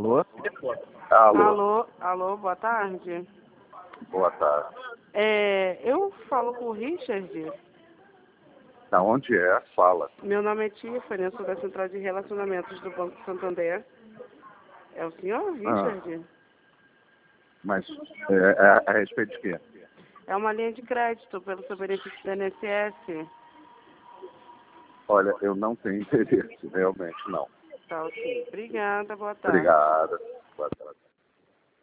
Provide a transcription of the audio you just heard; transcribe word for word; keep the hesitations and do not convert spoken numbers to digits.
Alô? Alô, Alô, alô, boa tarde. boa tarde. É, eu falo com o Richard. Da onde é? Fala. Meu nome é Tiffany, eu sou da Central de Relacionamentos do Banco Santander. É o senhor Richard? Ah, mas é, é a respeito de quê? É uma linha de crédito pelo seu benefício do I N S S. Olha, eu não tenho interesse, realmente não. Tá ok. Obrigada, boa tarde. Obrigado. Boa tarde.